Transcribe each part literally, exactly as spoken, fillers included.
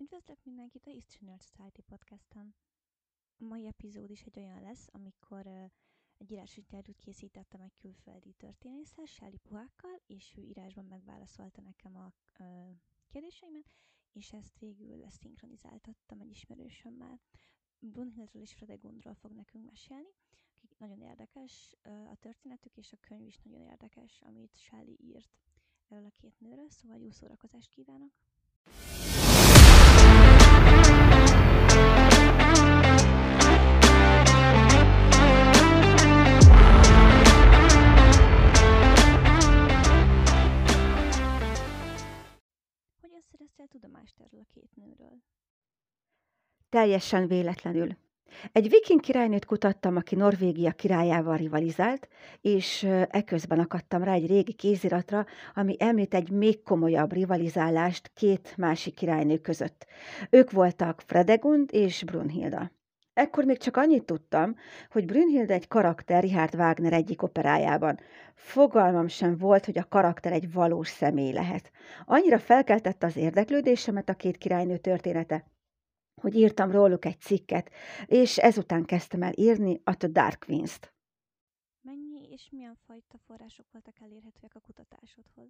Üdvözlök mindenkit a History Nerd Society podcasten. A mai epizód is egy olyan lesz, amikor uh, egy írásinterjút készítettem egy külföldi történésszel, Shelley Puhákkal, és ő írásban megválaszolta nekem a uh, kérdéseimet, és ezt végül leszinkronizáltattam egy ismerősömmel. Brunhildről és Fredegundról fog nekünk mesélni, akik nagyon érdekes uh, a történetük, és a könyv is nagyon érdekes, amit Shelley írt erről a két nőről, szóval jó szórakozást kívánok! Hogyan szereztél tudomást erről a két nőről? Teljesen véletlenül. Egy viking királynőt kutattam, aki Norvégia királyával rivalizált, és eközben akadtam rá egy régi kéziratra, ami említ egy még komolyabb rivalizálást két másik királynő között. Ők voltak Fredegund és Brunhilda. Ekkor még csak annyit tudtam, hogy Brunhilda egy karakter Richard Wagner egyik operájában. Fogalmam sem volt, hogy a karakter egy valós személy lehet. Annyira felkeltette az érdeklődésemet a két királynő története, hogy írtam róluk egy cikket, és ezután kezdtem el írni a The Dark Queens-t. Mennyi és milyen fajta források voltak elérhetőek a kutatásodhoz?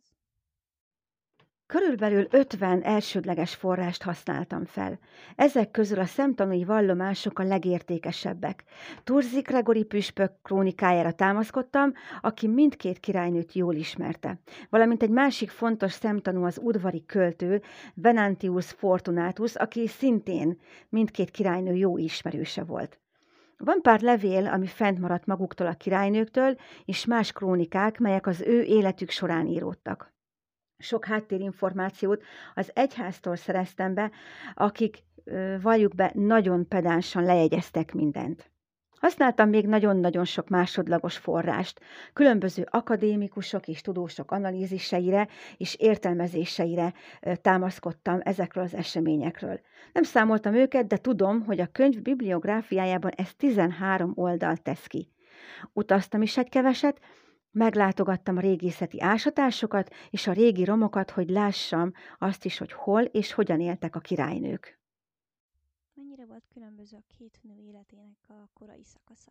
Körülbelül ötven elsődleges forrást használtam fel. Ezek közül a szemtanúi vallomások a legértékesebbek. Turzi Gregory püspök krónikájára támaszkodtam, aki mindkét királynőt jól ismerte. Valamint egy másik fontos szemtanú az udvari költő, Venantius Fortunatus, aki szintén mindkét királynő jó ismerőse volt. Van pár levél, ami fent maradt maguktól a királynőktől, és más krónikák, melyek az ő életük során íródtak. Sok háttérinformációt az egyháztól szereztem be, akik, valljuk be, nagyon pedánsan lejegyeztek mindent. Használtam még nagyon-nagyon sok másodlagos forrást, különböző akadémikusok és tudósok analíziseire és értelmezéseire támaszkodtam ezekről az eseményekről. Nem számoltam őket, de tudom, hogy a könyv bibliográfiájában ez tizenhárom oldalt tesz ki. Utaztam is egy keveset, meglátogattam a régészeti ásatásokat és a régi romokat, hogy lássam azt is, hogy hol és hogyan éltek a királynők. Mennyire volt különböző a két nő életének a korai szakasza?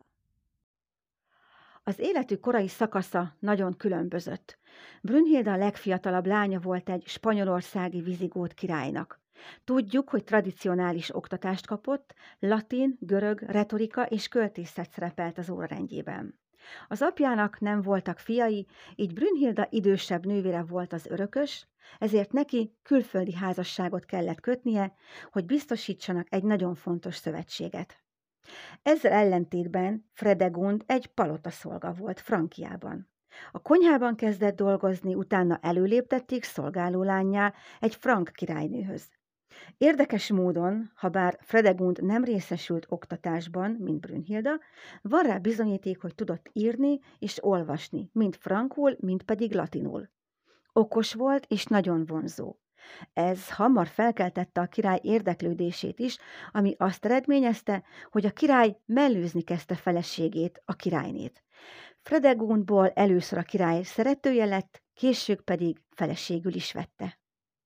Az életük korai szakasza nagyon különbözött. Brunhilda a legfiatalabb lánya volt egy spanyolországi vizigót királynak. Tudjuk, hogy tradicionális oktatást kapott, latin, görög, retorika és költészet szerepelt az órarendjében. Az apjának nem voltak fiai, így Brunhilda idősebb nővére volt az örökös, ezért neki külföldi házasságot kellett kötnie, hogy biztosítsanak egy nagyon fontos szövetséget. Ezzel ellentétben Fredegund egy palotaszolga volt Frankiában. A konyhában kezdett dolgozni, utána előléptették szolgálólánnyá egy frank királynőhöz. Érdekes módon, habár Fredegund nem részesült oktatásban, mint Brunhilda, van rá bizonyíték, hogy tudott írni és olvasni, mind frankul, mind pedig latinul. Okos volt és nagyon vonzó. Ez hamar felkeltette a király érdeklődését is, ami azt eredményezte, hogy a király mellőzni kezdte feleségét, a királynét. Fredegundból először a király szeretője lett, később pedig feleségül is vette.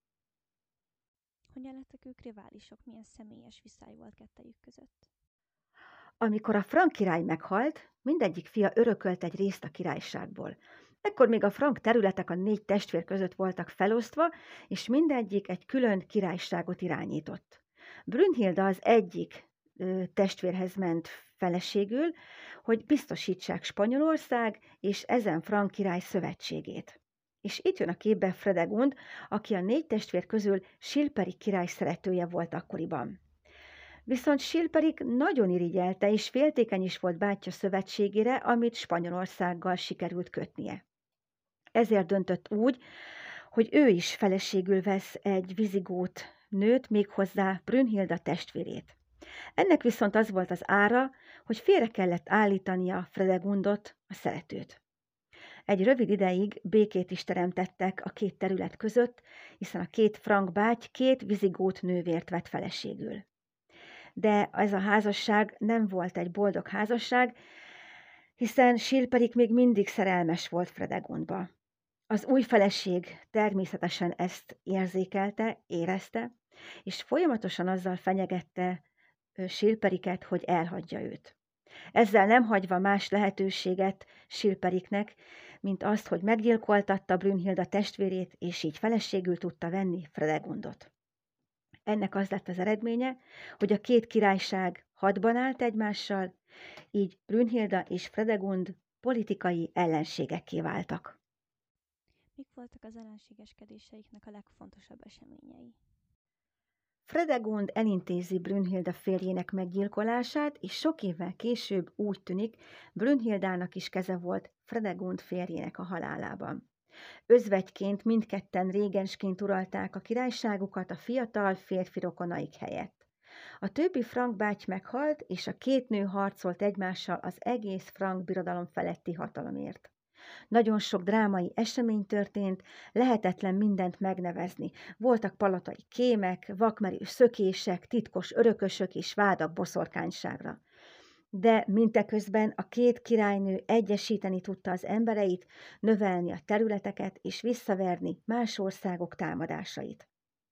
Hogyan lettek ők riválisok? Milyen személyes viszály volt kettejük között? Amikor a frank király meghalt, mindegyik fia örökölt egy részt a királyságból. Ekkor még a frank területek a négy testvér között voltak felosztva, és mindegyik egy külön királyságot irányított. Brunhilda az egyik ö, testvérhez ment feleségül, hogy biztosítsák Spanyolország és ezen frank király szövetségét. És itt jön a képbe Fredegund, aki a négy testvér közül Chilperic király szeretője volt akkoriban. Viszont Chilperic nagyon irigyelte és féltékeny is volt bátyja szövetségére, amit Spanyolországgal sikerült kötnie. Ezért döntött úgy, hogy ő is feleségül vesz egy vizigót nőt, méghozzá Brunhilda testvérét. Ennek viszont az volt az ára, hogy félre kellett állítania Fredegundot, a szeretőt. Egy rövid ideig békét is teremtettek a két terület között, hiszen a két frank báty két vizigót nővért vett feleségül. De ez a házasság nem volt egy boldog házasság, hiszen Chilperic még mindig szerelmes volt Fredegundba. Az új feleség természetesen ezt érzékelte, érezte, és folyamatosan azzal fenyegette Chilpericket, hogy elhagyja őt. Ezzel nem hagyva más lehetőséget Chilperiknek, mint azt, hogy meggyilkoltatta Brünnhilda testvérét, és így feleségül tudta venni Fredegundot. Ennek az lett az eredménye, hogy a két királyság hadban állt egymással, így Brünnhilda és Fredegund politikai ellenségekké váltak. Mik voltak az ellenségeskedéseiknek a legfontosabb eseményei? Fredegund elintézi Brünnhilda férjének meggyilkolását, és sok évvel később úgy tűnik, Brünnhildának is keze volt Fredegund férjének a halálában. Özvegyként mindketten régensként uralták a királyságukat a fiatal férfi rokonaik helyett. A többi frank báty meghalt, és a két nő harcolt egymással az egész frank birodalom feletti hatalomért. Nagyon sok drámai esemény történt, lehetetlen mindent megnevezni. Voltak palotai kémek, vakmerő szökések, titkos örökösök és vádak boszorkányságra. De mindeközben a két királynő egyesíteni tudta az embereit, növelni a területeket és visszaverni más országok támadásait.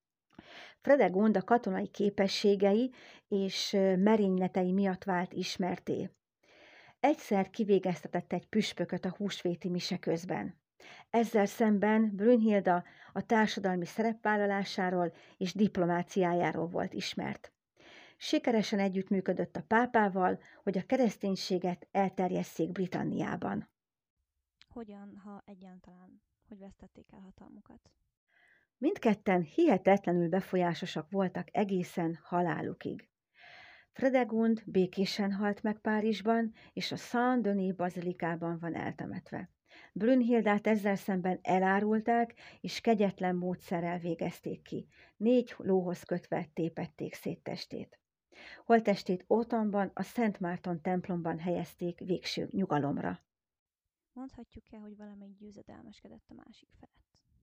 Fredegund a katonai képességei és merényletei miatt vált ismertté. Egyszer kivégeztetett egy püspököt a húsvéti mise közben. Ezzel szemben Brünnhilda a társadalmi szerepvállalásáról és diplomáciájáról volt ismert. Sikeresen együttműködött a pápával, hogy a kereszténységet elterjesszék Britanniában. Hogyan, ha egyáltalán, hogy vesztették el hatalmukat? Mindketten hihetetlenül befolyásosak voltak egészen halálukig. Fredegund békésen halt meg Párizsban, és a Saint-Denis bazilikában van eltemetve. Brünnhildát ezzel szemben elárulták, és kegyetlen módszerrel végezték ki. Négy lóhoz kötve tépették szét testét. Holttestét Autonban, a Szent Márton templomban helyezték végső nyugalomra. Mondhatjuk-e, hogy valamelyik győzedelmeskedett a másik felett?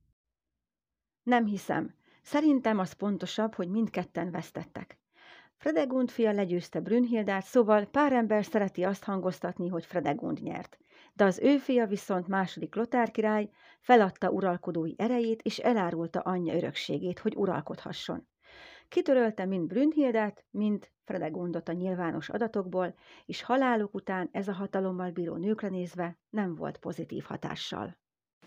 Nem hiszem. Szerintem az pontosabb, hogy mindketten vesztettek. Fredegund fia legyőzte Brünnhildát, szóval pár ember szereti azt hangoztatni, hogy Fredegund nyert. De az ő fia viszont második Lothár király feladta uralkodói erejét, és elárulta anyja örökségét, hogy uralkodhasson. Kitörölte mind Brünnhildát, mind Fredegundot a nyilvános adatokból, és haláluk után ez a hatalommal bíró nőkre nézve nem volt pozitív hatással.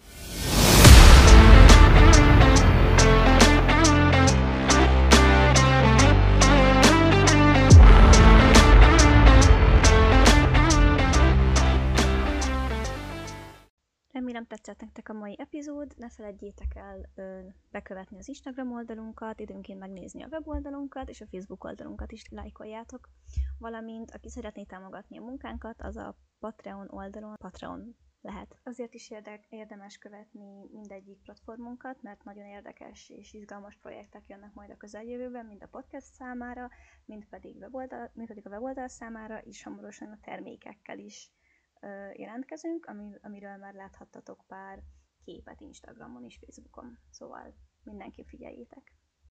Remélem tetszett nektek a mai epizód, ne felejtjétek el ö, bekövetni az Instagram oldalunkat, időnként megnézni a weboldalunkat, és a Facebook oldalunkat is lájkoljátok. Valamint, aki szeretné támogatni a munkánkat, az a Patreon oldalon Patreon lehet. Azért is érdek, érdemes követni mindegyik platformunkat, mert nagyon érdekes és izgalmas projektek jönnek majd a közeljövőben, mind a podcast számára, mind pedig, weboldal, mind pedig a weboldal számára, és hamarosan a termékekkel is jelentkezünk, amiről már láthattatok pár képet Instagramon és Facebookon. Szóval mindenki figyeljétek!